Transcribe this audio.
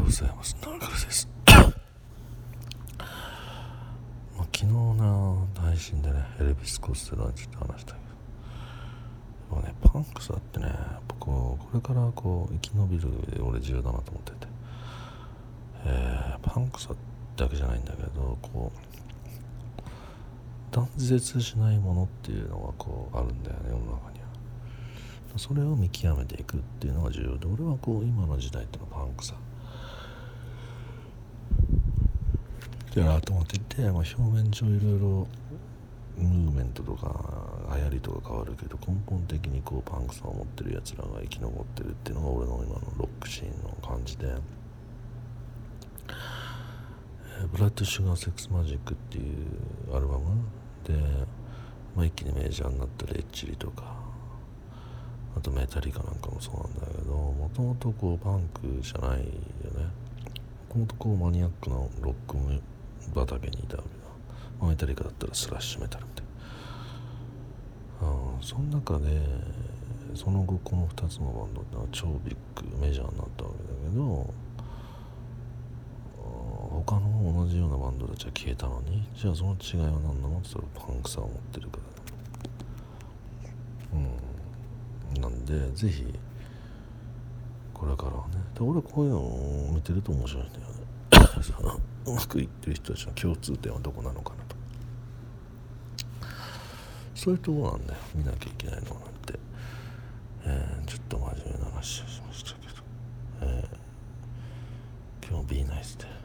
ございます。中です。昨日の配信でね、エルビス・コステロについて話したけど、パンクさってね、これから生き延びる上で俺重要だなと思ってて、パンクさだけじゃないんだけど、断絶しないものっていうのがあるんだよね、世の中には。それを見極めていくっていうのが重要で、俺は今の時代っていうのはパンクさだなと思っていて、表面上いろいろムーブメントとか流行りとか変わるけど、根本的にパンクさを持ってるやつらが生き残ってるっていうのが俺の今のロックシーンの感じで、ブラッド・シュガー・セックス・マジックっていうアルバムで、一気にメジャーになったレッチリとか、あとメタリカなんかもそうなんだけど、もともとパンクじゃないよね。もともとマニアックなロック畑にいたわけだ。メタリカだったらスラッシュメタルみたいな。その中でその後この2つのバンドってのは超ビッグメジャーになったわけだけど、他の同じようなバンドたちは消えたのに、じゃあその違いは何なのって言ったらパンクさを持ってるからね。なんでぜひこれからはね、俺はこういうのを見てると面白いんだよね。うまくいってる人たちの共通点はどこなのかなと、そういうところなんだよ、見なきゃいけないのなんて。ちょっと真面目な話をしましたけど、今日も Be nice で